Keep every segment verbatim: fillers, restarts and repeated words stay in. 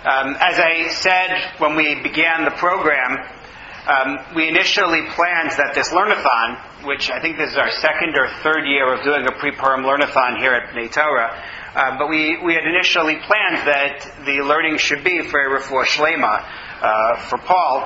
Um, as I said when we began the program, um, we initially planned that this Learnathon, which I think this is our second or third year of doing a pre-Purim Learnathon here at Bnei Torah, uh, but we, we had initially planned that the learning should be for a Refuah Shlema uh, for Paul.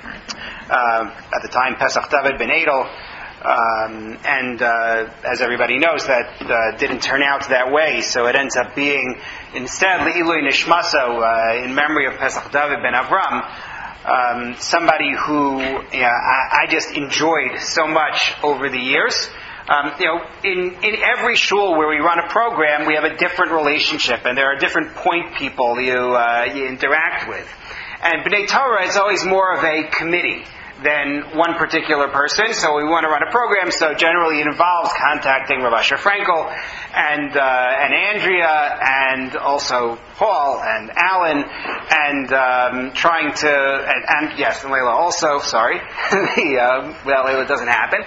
Uh, at the time, Pesach David ben Adel. Um, and uh, as everybody knows, that uh, didn't turn out that way. So it ends up being instead Le'ilui Nishmaso, uh, in memory of Pesach David ben Avram, um, somebody who you know, I, I just enjoyed so much over the years. Um, you know, in, in every shul where we run a program, we have a different relationship, and there are different point people you uh, you interact with. And Bnei Torah is always more of a committee than one particular person, so we want to run a program, so generally it involves contacting Rav Asher Frankel and uh, and Andrea and also Paul and Alan and um, trying to and, and yes, and Layla also, sorry. the, uh, well, Layla doesn't happen.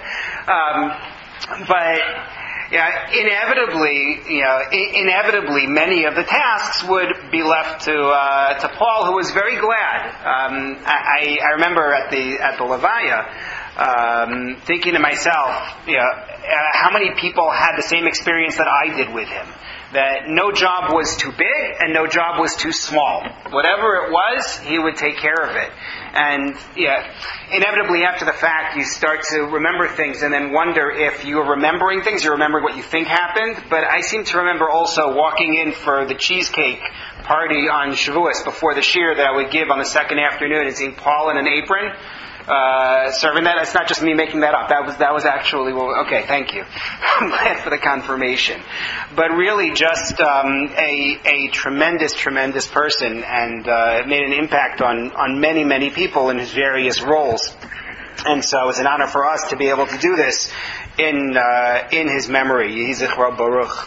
Um, but yeah, inevitably, you know, I- inevitably, many of the tasks would be left to uh, to Paul, who was very glad. Um, I, I remember at the at the Levaya, um, thinking to myself, you know, uh, how many people had the same experience that I did with him. That no job was too big and no job was too small. Whatever it was, he would take care of it. And yeah, inevitably after the fact, you start to remember things and then wonder if you're remembering things, you're remembering what you think happened. But I seem to remember also walking in for the cheesecake party on Shavuos before the shir that I would give on the second afternoon and seeing Paul in an apron. Uh, serving that. It's not just me making that up. That was that was actually well, okay. Thank you. I'm glad for the confirmation. But really, just um, a a tremendous, tremendous person, and uh, it made an impact on on many, many people in his various roles. And so, it's an honor for us to be able to do this in uh, in his memory. Yehi Zichro Baruch.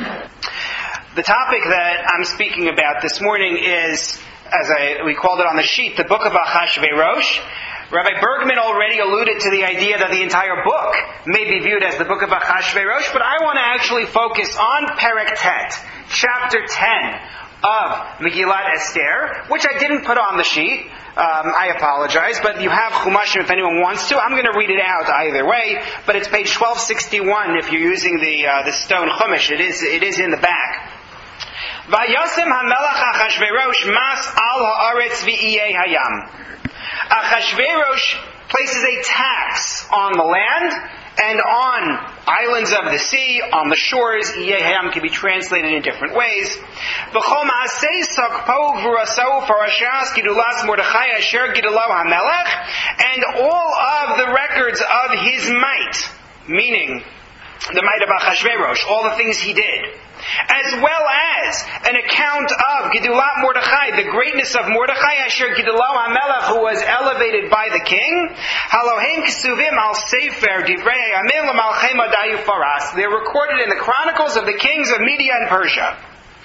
The topic that I'm speaking about this morning is, as I we called it on the sheet, the book of Achashverosh. Rabbi Bergman already alluded to the idea that the entire book may be viewed as the book of Achashverosh, but I want to actually focus on Perek Tet, chapter ten of Megillat Esther, which I didn't put on the sheet. Um, I apologize, but you have Chumashim if anyone wants to. I'm going to read it out either way, but it's page twelve sixty-one if you're using the uh, the stone Chumash. It is it is in the back. Vayasem hamelach Achashverosh mas al haaretz v'iyei hayam. Achashverosh places a tax on the land and on islands of the sea, on the shores. Iyei hayam can be translated in different ways. V'chol ma'asei sakpo v'rasau parashas gidulas Mordechai asher gidulau hamelech, and all of the records of his might, meaning the might of Achashverosh, all the things he did, as well as an account of Gedulat Mordechai, the greatness of Mordechai, Asher Gedulau HaMelech, who was elevated by the king. Halohem Kesuvim al Sefer Divrei Hayamim L'Malchei Madayu Faras. They're recorded in the Chronicles of the kings of Media and Persia.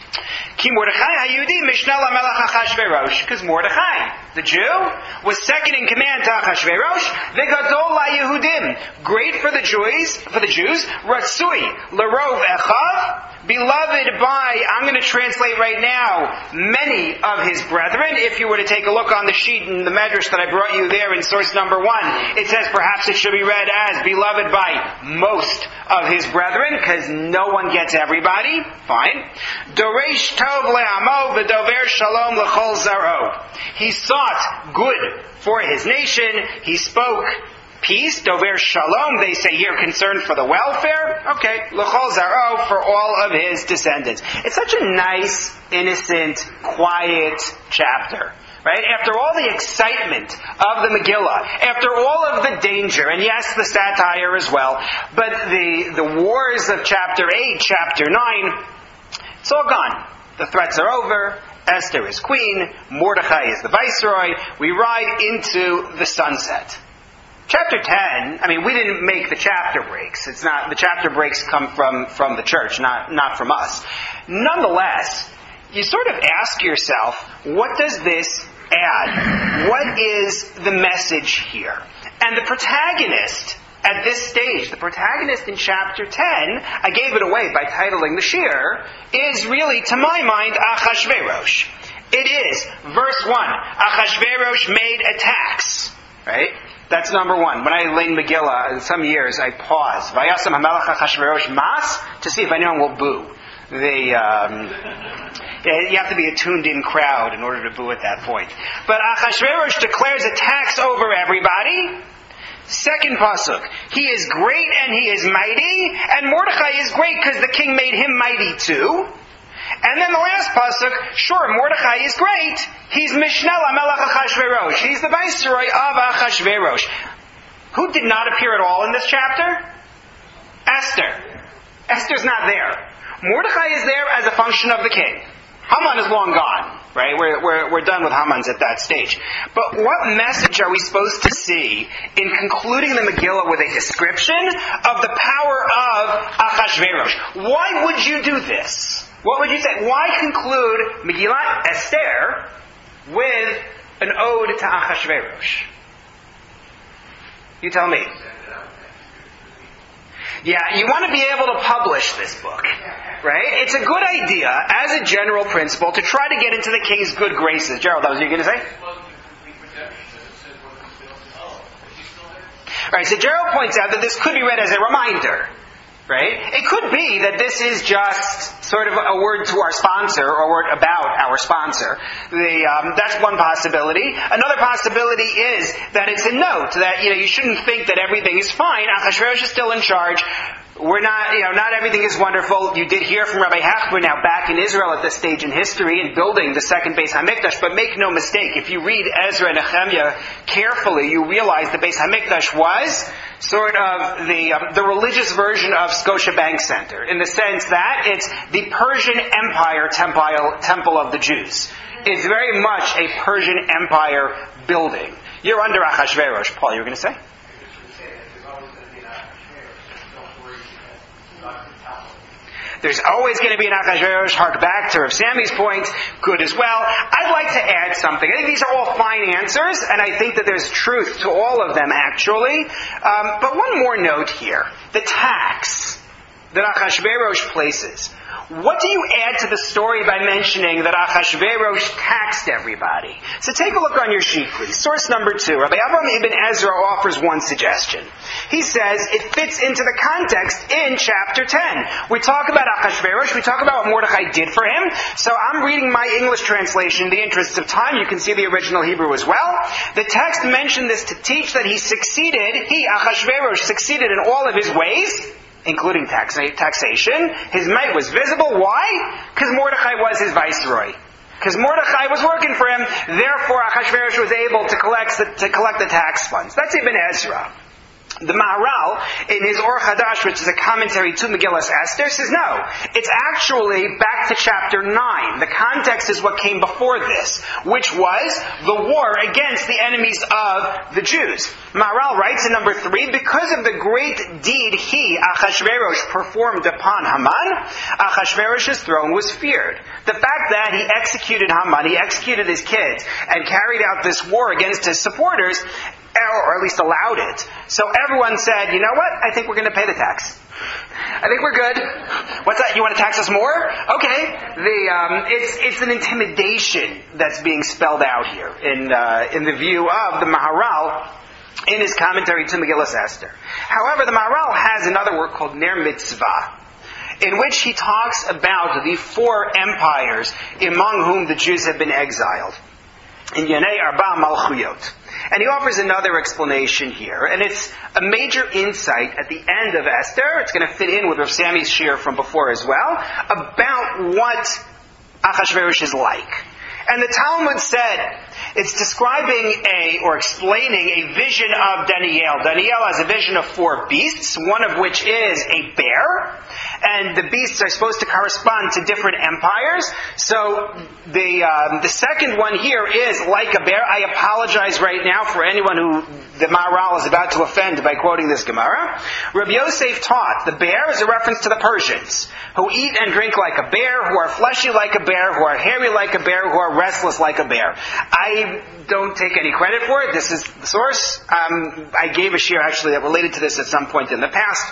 Ki Mordechai HaYehudi Mishnah LaMelech Achashverosh, because Mordechai, the Jew, was second in command to Achashverosh. V'gadol LaYehudim, great for the Jews, for the Jews. Ratsui L'Rov Echav, beloved by, I'm going to translate right now, many of his brethren. If you were to take a look on the sheet in the medrash that I brought you there in source number one, it says perhaps it should be read as beloved by most of his brethren, because no one gets everybody. Fine. Doresh tov le'amo v'dover shalom l'chol zaro. He sought good for his nation. He spoke peace, dover shalom, they say here, concerned for the welfare. Okay, l'chol zaro, for all of his descendants. It's such a nice, innocent, quiet chapter. Right? After all the excitement of the Megillah, after all of the danger, and yes, the satire as well, but the, the wars of chapter eight, chapter nine, it's all gone. The threats are over. Esther is queen. Mordechai is the viceroy. We ride into the sunset. Chapter ten, I mean, we didn't make the chapter breaks. It's not, the chapter breaks come from, from the church, not, not from us. Nonetheless, you sort of ask yourself, what does this add? What is the message here? And the protagonist at this stage, the protagonist in chapter ten, I gave it away by titling the shir, is really, to my mind, Achashverosh. It is. Verse one. Achashverosh made a tax. Right? That's number one. When I learned Megillah in some years, I paused. Vayasam hamelech Achashverosh mas, to see if anyone will boo. The, um, you have to be a tuned-in crowd in order to boo at that point. But Achashverosh declares a tax over everybody. Second pasuk, he is great and he is mighty, and Mordechai is great because the king made him mighty too. And then the last pasuk, sure, Mordechai is great. He's Mishnel HaMelech Achashverosh. He's the viceroy of Achashverosh. Who did not appear at all in this chapter? Esther. Esther's not there. Mordechai is there as a function of the king. Haman is long gone, right? We're, we're, we're done with Haman's at that stage. But what message are we supposed to see in concluding the Megillah with a description of the power of Achashverosh? Why would you do this? What would you say? Why conclude Megillat Esther with an ode to Achashverosh? You tell me. Yeah, you want to be able to publish this book, right? It's a good idea, as a general principle, to try to get into the king's good graces. Gerald, that was what you were going to say? Right, so Gerald points out that this could be read as a reminder, right? It could be that this is just sort of a word to our sponsor, or a word about our sponsor. The, um, that's one possibility. Another possibility is that it's a note that, you know, you shouldn't think that everything is fine. Achashverosh is still in charge. We're not, you know, not everything is wonderful. You did hear from Rabbi Hachman now back in Israel at this stage in history and building the second Beis Hamikdash. But make no mistake, if you read Ezra and Nehemiah carefully, you realize the Beis Hamikdash was sort of the um, the religious version of Scotia Bank Center, in the sense that it's the Persian Empire temple, temple of the Jews. It's very much a Persian Empire building. You're under Achashverosh, Paul. You were going to say? There's always going to be an Achashverosh. Hark back to Rav Sammy's point. Good as well. I'd like to add something. I think these are all fine answers, and I think that there's truth to all of them, actually. Um, but one more note here. The tax that Achashverosh places. What do you add to the story by mentioning that Achashverosh taxed everybody? So take a look on your sheet, please. Source number two. Rabbi Avraham ibn Ezra offers one suggestion. He says it fits into the context in chapter ten. We talk about Achashverosh. We talk about what Mordechai did for him. So I'm reading my English translation in the interest of time. You can see the original Hebrew as well. The text mentioned this to teach that he succeeded, he, Achashverosh, succeeded in all of his ways, including tax- taxation. His might was visible. Why? Because Mordechai was his viceroy. Because Mordechai was working for him. Therefore, Achashverosh was able to collect the, to collect the tax funds. That's Ibn Ezra. The Maharal, in his Or Chadash, which is a commentary to Megillas Esther, says no. It's actually back to chapter nine. The context is what came before this, which was the war against the enemies of the Jews. Maharal writes in number three, because of the great deed he, Achashverosh, performed upon Haman, Achashverosh's throne was feared. The fact that he executed Haman, he executed his kids, and carried out this war against his supporters, or at least allowed it. So everyone said, you know what? I think we're going to pay the tax. I think we're good. What's that? You want to tax us more? Okay. The um, it's it's an intimidation that's being spelled out here in uh, in the view of the Maharal in his commentary to Megillas Esther. However, the Maharal has another work called Ner Mitzvah, in which he talks about the four empires among whom the Jews have been exiled. In Yanei Arba Malchuyot. And he offers another explanation here. And it's a major insight at the end of Esther. It's going to fit in with Rav Sammy's shir from before as well, about what Achashverosh is like. And the Talmud said, it's describing a, or explaining a vision of Daniel. Daniel has a vision of four beasts, one of which is a bear. And the beasts are supposed to correspond to different empires. So the um, the second one here is like a bear. I apologize right now for anyone who the Maharal is about to offend by quoting this Gemara. Rabbi Yosef taught the bear is a reference to the Persians, who eat and drink like a bear, who are fleshy like a bear, who are hairy like a bear, who are restless like a bear. I don't take any credit for it. This is the source. Um, I gave a shir actually that related to this at some point in the past.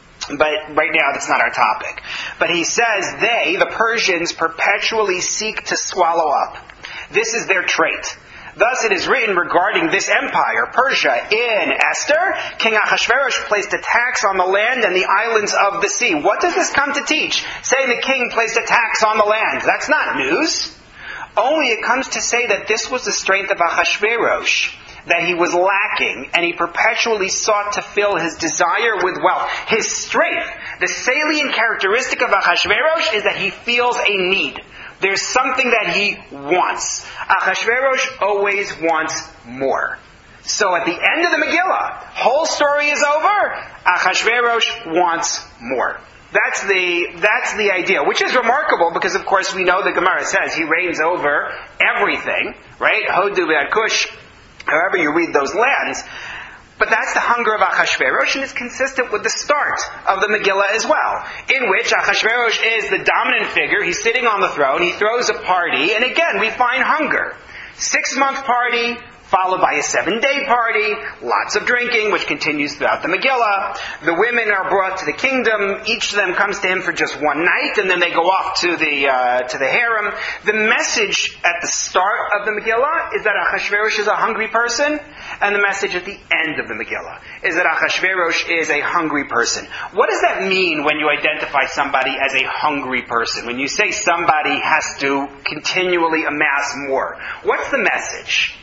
But right now, that's not our topic. But he says they, the Persians, perpetually seek to swallow up. This is their trait. Thus it is written regarding this empire, Persia, in Esther, King Ahasuerus placed a tax on the land and the islands of the sea. What does this come to teach? Saying the king placed a tax on the land. That's not news. Only it comes to say that this was the strength of Ahasuerus, that he was lacking, and he perpetually sought to fill his desire with wealth. His strength, the salient characteristic of Ahasuerus, is that he feels a need. There's something that he wants. Ahasuerus always wants more. So at the end of the Megillah, whole story is over. Ahasuerus wants more. That's the that's the idea, which is remarkable because, of course, we know the Gemara says he reigns over everything, right? Hodu v'Kush, however you read those lands. But that's the hunger of Ahasuerus, and it's consistent with the start of the Megillah as well, in which Ahasuerus is the dominant figure. He's sitting on the throne. He throws a party, and again, we find hunger. Six-month party, followed by a seven-day party, lots of drinking, which continues throughout the Megillah. The women are brought to the kingdom. Each of them comes to him for just one night, and then they go off to the uh, to the harem. The message at the start of the Megillah is that Ahasuerus is a hungry person, and the message at the end of the Megillah is that Ahasuerus is a hungry person. What does that mean when you identify somebody as a hungry person? When you say somebody has to continually amass more, what's the message?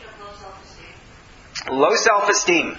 Low self-esteem.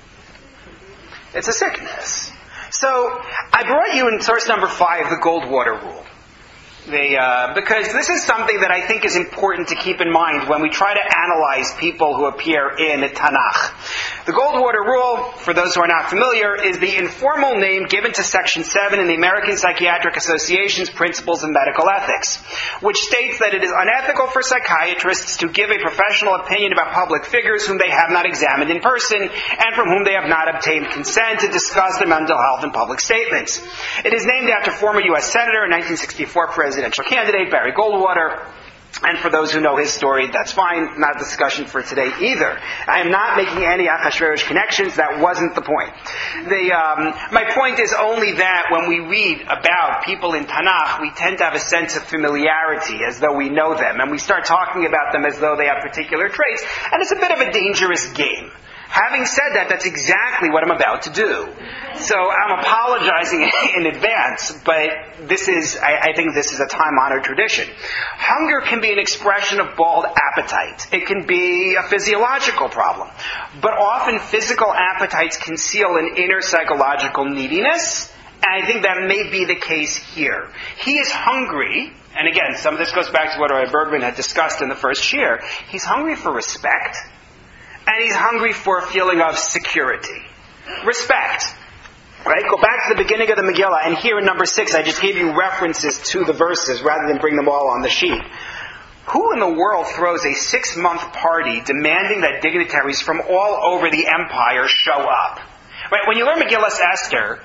It's a sickness. So, I brought you in source number five, the Goldwater Rule. The, uh, because this is something that I think is important to keep in mind when we try to analyze people who appear in Tanakh. The Goldwater Rule, for those who are not familiar, is the informal name given to Section seven in the American Psychiatric Association's Principles of Medical Ethics, which states that it is unethical for psychiatrists to give a professional opinion about public figures whom they have not examined in person and from whom they have not obtained consent to discuss their mental health in public statements. It is named after former U S Senator and nineteen sixty-four presidential candidate Barry Goldwater. And for those who know his story, that's fine. Not a discussion for today either. I am not making any Ahasuerus connections. That wasn't the point. The, um, my point is only that when we read about people in Tanakh, we tend to have a sense of familiarity as though we know them. And we start talking about them as though they have particular traits. And it's a bit of a dangerous game. Having said that, that's exactly what I'm about to do. So I'm apologizing in advance, but this is, I, I think this is a time-honored tradition. Hunger can be an expression of bald appetite. It can be a physiological problem. But often physical appetites conceal an inner psychological neediness, and I think that may be the case here. He is hungry, and again, some of this goes back to what Rabbi Bergman had discussed in the first year. He's hungry for respect. And he's hungry for a feeling of security. Respect. Right? Go back to the beginning of the Megillah, and here in number six, I just gave you references to the verses rather than bring them all on the sheet. Who in the world throws a six-month party demanding that dignitaries from all over the empire show up? Right? When you learn Megillah Esther,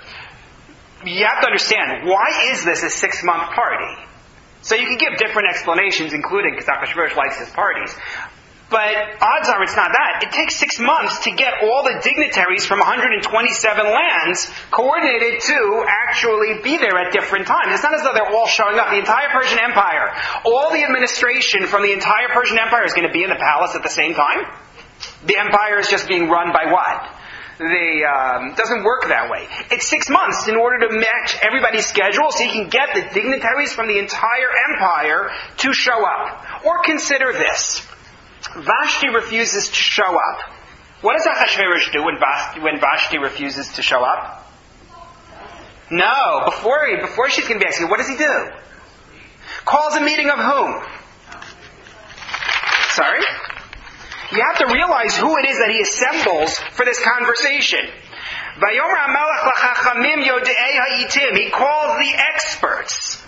you have to understand, why is this a six-month party? So you can give different explanations, including because Ahasuerus likes his parties. But odds are it's not that. It takes six months to get all the dignitaries from one hundred twenty-seven lands coordinated to actually be there at different times. It's not as though they're all showing up. The entire Persian Empire, all the administration from the entire Persian Empire is going to be in the palace at the same time. The empire is just being run by what? The um, doesn't work that way. It's six months in order to match everybody's schedule so you can get the dignitaries from the entire empire to show up. Or consider this. Vashti refuses to show up. What does Ahasuerus do when Vashti, when Vashti refuses to show up? No, before he, before she's going to be executed, what does he do? Calls a meeting of whom? Sorry? You have to realize who it is that he assembles for this conversation. Vayomer HaMelech l'chachamim yodei ha'itim. He calls the experts.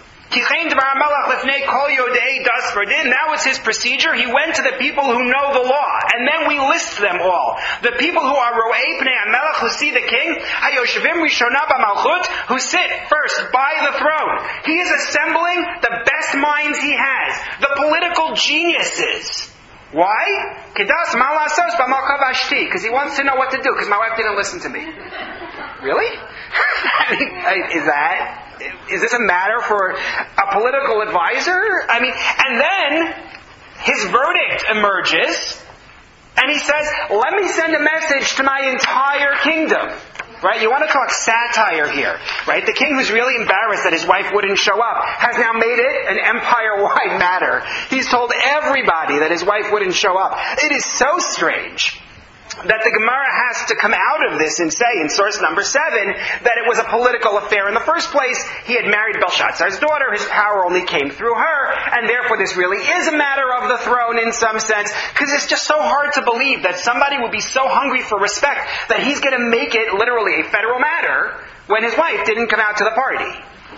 Now it's his procedure. He went to the people who know the law. And then we list them all. The people who are ro'ei pnei HaMelech, who see the king, hayoshvim rishona b'malchut, who sit first by the throne. He is assembling the best minds he has. The political geniuses. Why? Kedas malasos b'malcha Vashti. Because he wants to know what to do. Because my wife didn't listen to me. Really? I mean, is that... Is this a matter for a political advisor? I mean, and then, his verdict emerges, and he says, let me send a message to my entire kingdom. Right? You want to talk satire here. Right? The king who's really embarrassed that his wife wouldn't show up has now made it an empire-wide matter. He's told everybody that his wife wouldn't show up. It is so strange that the Gemara has to come out of this and say, in source number seven, that it was a political affair in the first place. He had married Belshazzar's daughter. His power only came through her. And therefore this really is a matter of the throne in some sense. Because it's just so hard to believe that somebody would be so hungry for respect that he's going to make it literally a federal matter when his wife didn't come out to the party.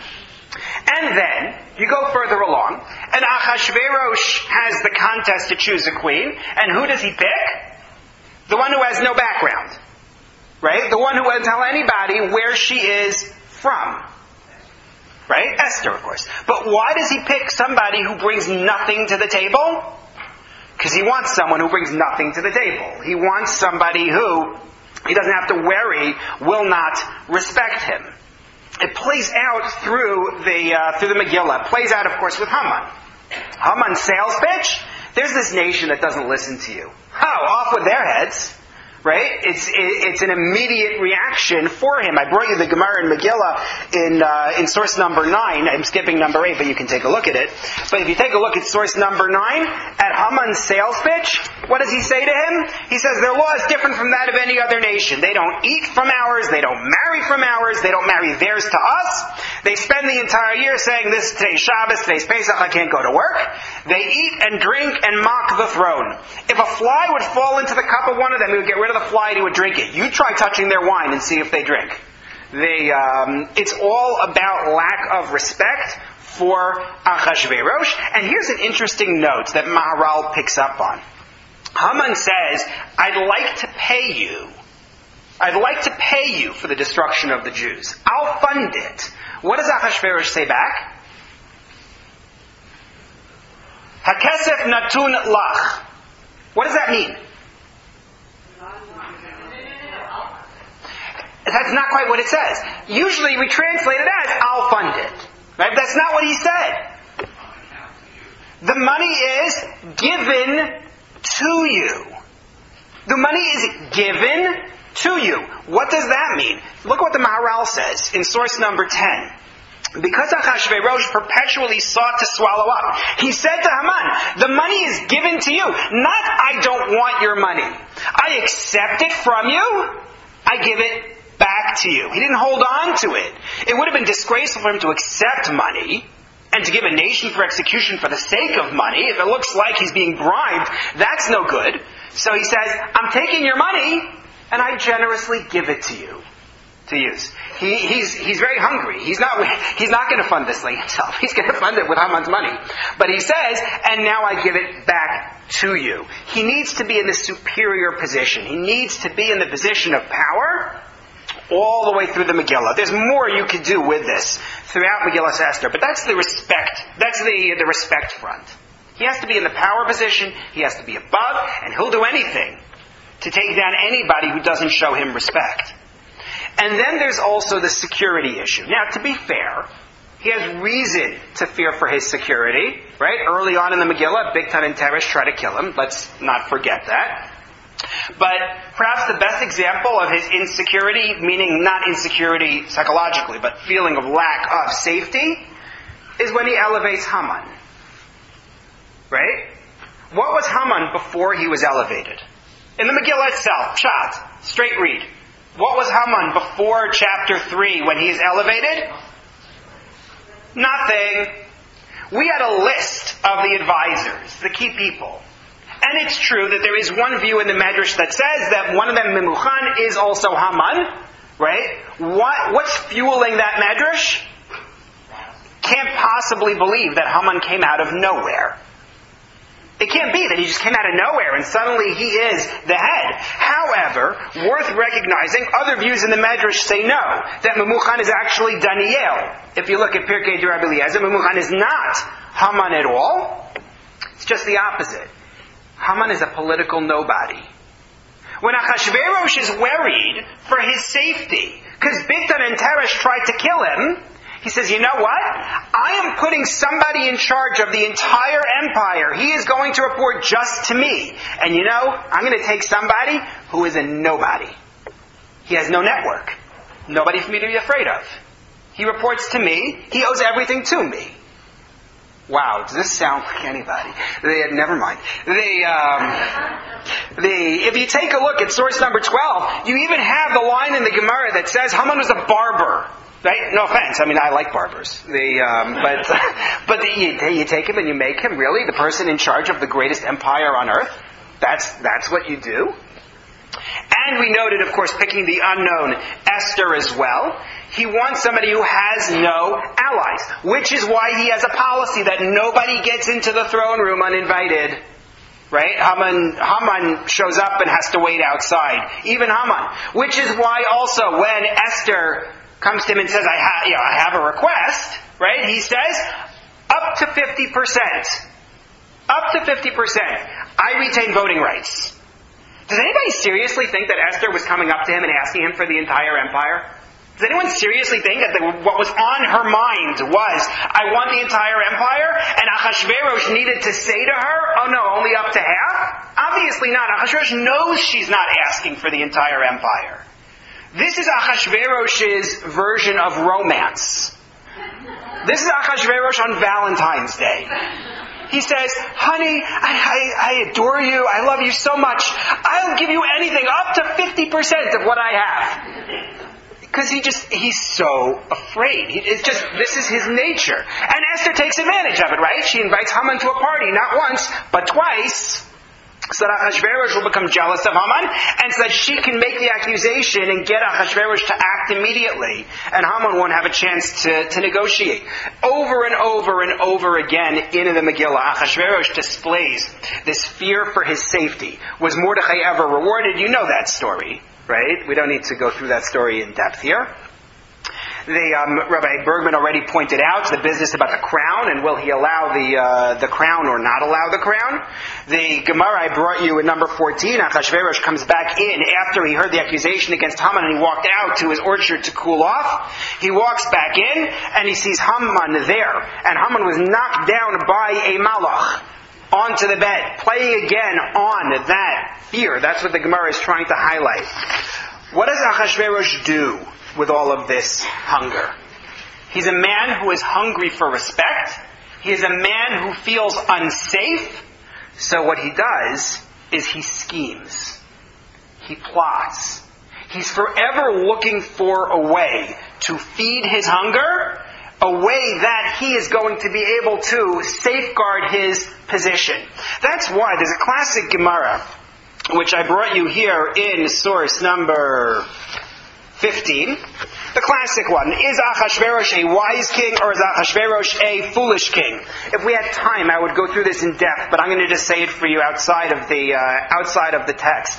And then, you go further along, and Achashverosh has the contest to choose a queen. And who does he pick? The one who has no background. Right? The one who won't tell anybody where she is from. Right? Esther, of course. But why does he pick somebody who brings nothing to the table? Because he wants someone who brings nothing to the table. He wants somebody who he doesn't have to worry will not respect him. It plays out through the uh, through the Megillah. It plays out, of course, with Haman. Haman's sales pitch. There's this nation that doesn't listen to you. Oh, off with their heads. Right? It's it's an immediate reaction for him. I brought you the Gemara in Megillah in uh, in source number nine. I'm skipping number eight, but you can take a look at it. But if you take a look at source number nine, at Haman's sales pitch, what does he say to him? He says their law is different from that of any other nation. They don't eat from ours. They don't marry from ours. They don't marry theirs to us. They spend the entire year saying this, today's Shabbos, today's Pesach, I can't go to work. They eat and drink and mock the throne. If a fly would fall into the cup of one of them, he would get rid of the fly and he would drink it. You try touching their wine and see if they drink. They, um, it's all about lack of respect for Achashverosh. And here's an interesting note that Maharal picks up on. Haman says, I'd like to pay you. I'd like to pay you for the destruction of the Jews. I'll fund it. What does Achashverosh say back? Hakesef natun lach. What does that mean? That's not quite what it says. Usually we translate it as, I'll fund it. Right? That's not what he said. The money is given to you. The money is given to you. What does that mean? Look what the Maharal says in source number ten. Because Achashverosh perpetually sought to swallow up, he said to Haman, the money is given to you. Not, I don't want your money. I accept it from you. I give it back to you. He didn't hold on to it. It would have been disgraceful for him to accept money and to give a nation for execution for the sake of money. If it looks like he's being bribed, that's no good. So he says, I'm taking your money and I generously give it to you to use. He, he's, he's very hungry. He's not, he's not going to fund this thing himself. He's going to fund it with Haman's money. But he says, and now I give it back to you. He needs to be in the superior position. He needs to be in the position of power all the way through the Megillah. There's more you could do with this throughout Megillah Esther, but that's the respect. That's the, the respect front. He has to be in the power position. He has to be above, and he'll do anything to take down anybody who doesn't show him respect. And then there's also the security issue. Now, to be fair, he has reason to fear for his security, right? Early on in the Megillah, Bigtan and Teresh try to kill him. Let's not forget that. But perhaps the best example of his insecurity, meaning not insecurity psychologically, but feeling of lack of safety, is when he elevates Haman. Right? What was Haman before he was elevated? In the Megillah itself, Pshat, straight read. What was Haman before chapter three when he is elevated? Nothing. We had a list of the advisors, the key people. And it's true that there is one view in the Medrash that says that one of them, Memuchan, is also Haman. Right? What, what's fueling that Medrash? Can't possibly believe that Haman came out of nowhere. It can't be that he just came out of nowhere and suddenly he is the head. However, worth recognizing, other views in the Medrash say no, that Memuchan is actually Daniel. If you look at Pirkei de Rabbi Eliezer, Memuchan is not Haman at all. It's just the opposite. Haman is a political nobody. When Achashverosh is worried for his safety, because Bigtan and Teresh tried to kill him, He says, you know what? I am putting somebody in charge of the entire empire. He is going to report just to me. And you know, I'm going to take somebody who is a nobody. He has no network. Nobody for me to be afraid of. He reports to me. He owes everything to me. Wow, does this sound like anybody? They, never mind. They, um, they, if you take a look at source number twelve, you even have the line in the Gemara that says Haman was a barber. Right? No offense. I mean, I like barbers. They, um, but but the, you, you take him and you make him really the person in charge of the greatest empire on earth. That's that's what you do. And we noted, of course, picking the unknown Esther as well. He wants somebody who has no allies, which is why he has a policy that nobody gets into the throne room uninvited. Right? Haman, Haman shows up and has to wait outside. Even Haman. Which is why also when Esther comes to him and says, I, ha- you know, I have a request, right? He says, up to fifty percent. Up to fifty percent. I retain voting rights. Does anybody seriously think that Esther was coming up to him and asking him for the entire empire? Does anyone seriously think that the, what was on her mind was, I want the entire empire? And Ahasuerus needed to say to her, oh no, only up to half? Obviously not. Ahasuerus knows she's not asking for the entire empire. This is Ahasuerus' version of romance. This is Ahasuerus on Valentine's Day. He says, honey, I, I, I adore you. I love you so much. I'll give you anything, up to fifty percent of what I have. Because he just, he's so afraid. He, it's just, this is his nature. And Esther takes advantage of it, right? She invites Haman to a party, not once, but twice. So that Ahasuerus will become jealous of Haman, and so that she can make the accusation and get Ahasuerus to act immediately. And Haman won't have a chance to, to negotiate. Over and over and over again in the Megillah, Ahasuerus displays this fear for his safety. Was Mordechai ever rewarded? You know that story, right? We don't need to go through that story in depth here. The, um, Rabbi Bergman already pointed out the business about the crown, and will he allow the uh, the crown or not allow the crown? The Gemara I brought you in number fourteen, Ahasuerus comes back in after he heard the accusation against Haman, and he walked out to his orchard to cool off. He walks back in, and he sees Haman there, and Haman was knocked down by a malach onto the bed, playing again on that fear. That's what the Gemara is trying to highlight. What does Ahasuerus do with all of this hunger? He's a man who is hungry for respect. He is a man who feels unsafe. So what he does is he schemes. He plots. He's forever looking for a way to feed his hunger, a way that he is going to be able to safeguard his position. That's why there's a classic Gemara, which I brought you here in source number fifteen. The classic one. Is Ahasuerus a wise king or is Ahasuerus a foolish king? If we had time, I would go through this in depth, but I'm going to just say it for you outside of the uh, outside of the text.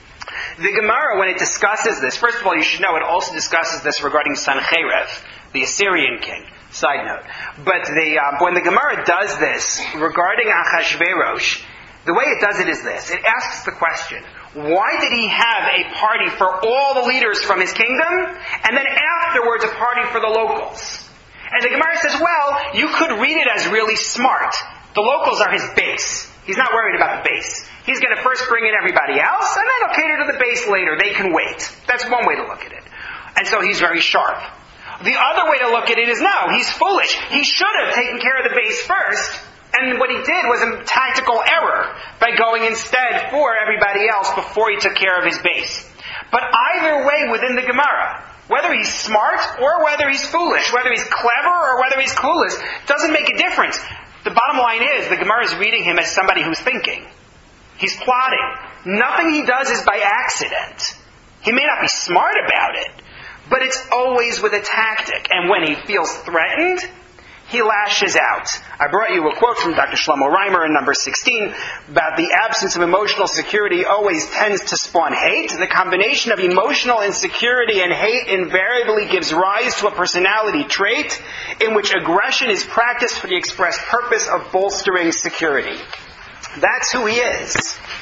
The Gemara, when it discusses this, first of all, you should know it also discusses this regarding Sancherib, the Assyrian king. Side note. But the, uh, when the Gemara does this regarding Ahasuerus, the way it does it is this. It asks the question, why did he have a party for all the leaders from his kingdom, and then afterwards a party for the locals? And the Gemara says, well, you could read it as really smart. The locals are his base. He's not worried about the base. He's going to first bring in everybody else, and then he'll cater to the base later. They can wait. That's one way to look at it. And so he's very sharp. The other way to look at it is, no, he's foolish. He should have taken care of the base first, and what he did was a tactical error by going instead for everybody else before he took care of his base. But either way within the Gemara, whether he's smart or whether he's foolish, whether he's clever or whether he's clueless, doesn't make a difference. The bottom line is, the Gemara is reading him as somebody who's thinking. He's plotting. Nothing he does is by accident. He may not be smart about it, but it's always with a tactic. And when he feels threatened, he lashes out. I brought you a quote from Doctor Shlomo Reimer in number sixteen about the absence of emotional security always tends to spawn hate. The combination of emotional insecurity and hate invariably gives rise to a personality trait in which aggression is practiced for the express purpose of bolstering security. That's who he is.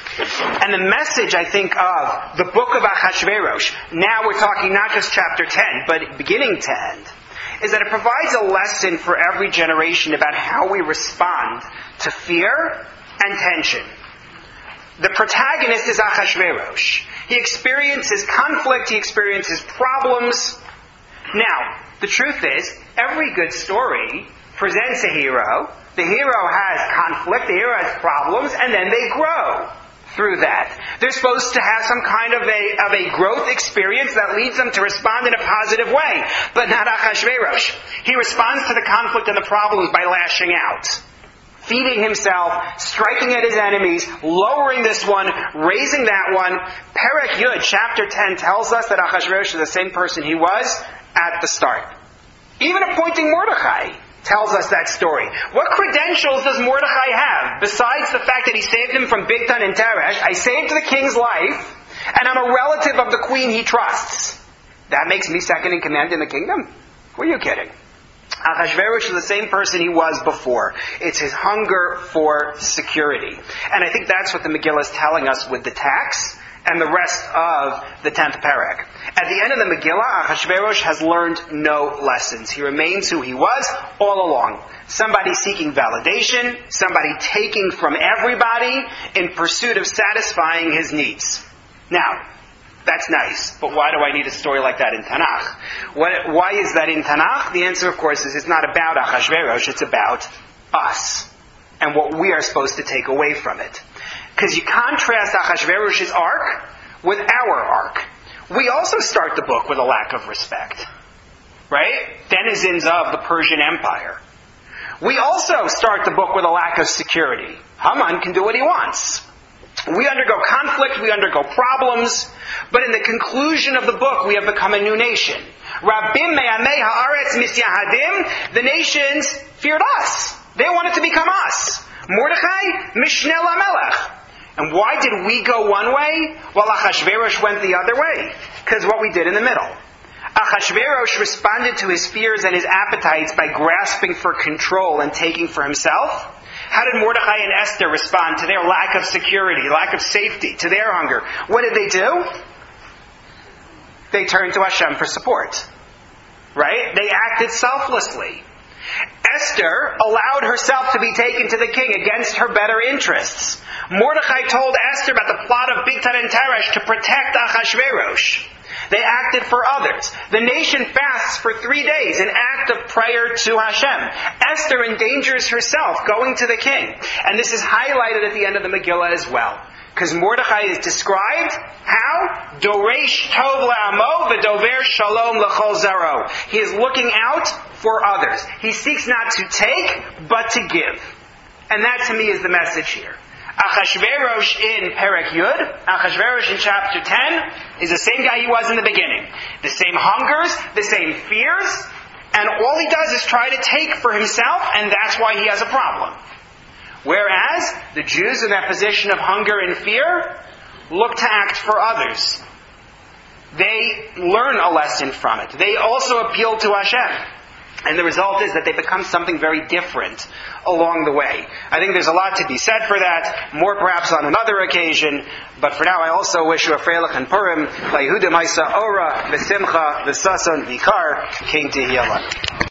And the message, I think, of the book of Ahasuerus, now we're talking not just chapter ten, but beginning to end, is that it provides a lesson for every generation about how we respond to fear and tension. The protagonist is Achashverosh. He experiences conflict, he experiences problems. Now, the truth is, every good story presents a hero. The hero has conflict, the hero has problems, and then they grow through that. They're supposed to have some kind of a, of a growth experience that leads them to respond in a positive way. But not Achashverosh. He responds to the conflict and the problems by lashing out. Feeding himself, striking at his enemies, lowering this one, raising that one. Perek Yud, chapter ten, tells us that Achashverosh is the same person he was at the start. Even appointing Mordechai tells us that story. What credentials does Mordechai have, besides the fact that he saved him from Bigtan and Teresh? I saved the king's life, and I'm a relative of the queen he trusts. That makes me second in command in the kingdom? Who are you kidding? Achashverosh is the same person he was before. It's his hunger for security. And I think that's what the Megillah is telling us with the tax and the rest of the tenth Perek. At the end of the Megillah, Achashverosh has learned no lessons. He remains who he was all along. Somebody seeking validation, somebody taking from everybody in pursuit of satisfying his needs. Now, that's nice, but why do I need a story like that in Tanakh? What, why is that in Tanakh? The answer, of course, is it's not about Achashverosh, it's about us and what we are supposed to take away from it. Because you contrast Achashverosh's arc with our arc. We also start the book with a lack of respect. Right? Denizens of the Persian Empire. We also start the book with a lack of security. Haman can do what he wants. We undergo conflict, we undergo problems, but in the conclusion of the book we have become a new nation. Rabbim me'amei ha'aretz misyahadim, the nations feared us. They wanted to become us. Mordechai, Mishneh LaMelech. And why did we go one way while Achashverosh went the other way? Because what we did in the middle. Achashverosh responded to his fears and his appetites by grasping for control and taking for himself. How did Mordechai and Esther respond to their lack of security, lack of safety, to their hunger? What did they do? They turned to Hashem for support. Right? They acted selflessly. Esther allowed herself to be taken to the king against her better interests. Mordechai told Esther about the plot of Bigtan and Teresh to protect Achashverosh. They acted for others. The nation fasts for three days, an act of prayer to Hashem. Esther endangers herself going to the king. And this is highlighted at the end of the Megillah as well. Because Mordechai is described, how? Doresh tov le'amo v'dover shalom l'chol zaro. He is looking out for others. He seeks not to take, but to give. And that to me is the message here. Achashverosh in Perek Yud, Achashverosh in chapter ten, is the same guy he was in the beginning. The same hungers, the same fears, and all he does is try to take for himself, and that's why he has a problem. Whereas the Jews in that position of hunger and fear look to act for others. They learn a lesson from it. They also appeal to Hashem. And the result is that they become something very different along the way. I think there's a lot to be said for that, more perhaps on another occasion. But for now, I also wish you a Freilich and Purim, Yehuda Maisa Ora, V'Simcha, V'Sason, V'Kar, King Tehillah.